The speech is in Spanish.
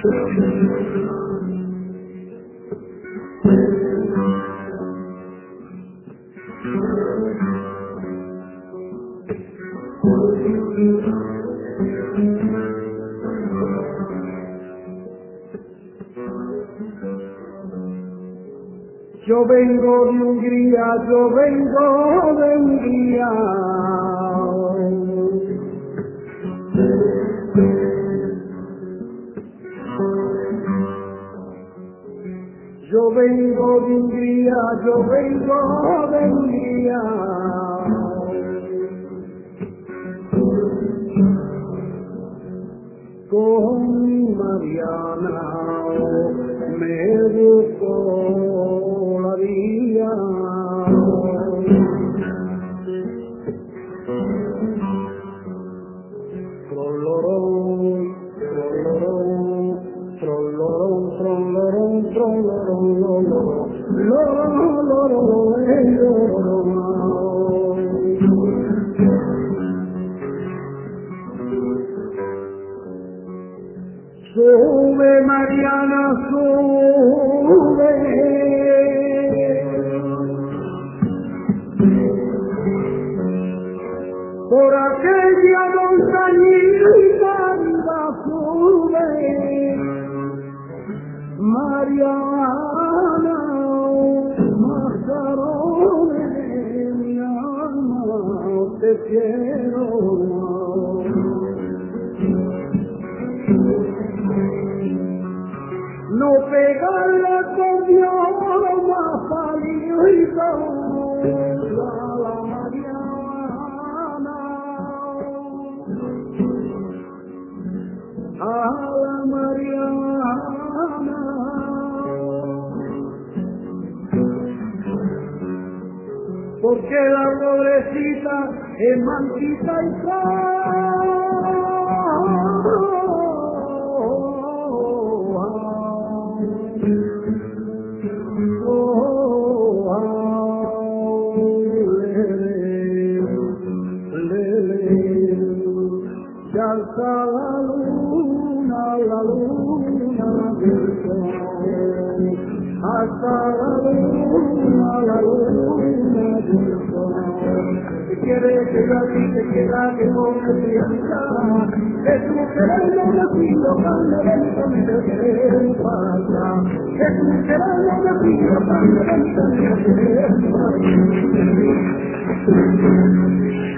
Yo vengo de Hungría, yo vengo de Hungría. Yo vengo de Hungría, yo vengo de Hungría. Con mi Mariana me busco la vía. Trollorón, trollorón, trollorón, trollorón, trollorón, sube Mariana, sube. Por aquella montañita arriba sube, Mariana, Mazarones, mi alma, te quiero. No pegarle con Dios más palito a la Mariana, a la Mariana, porque la pobrecita es manquita y alza la luna del sol, hasta la luna del sol. Si quieres que yo a ti te quiera, que no me piensa, que tu querer no me pido cuando lentamente te falta, que tu querer no me pido cuando lentamente te falta.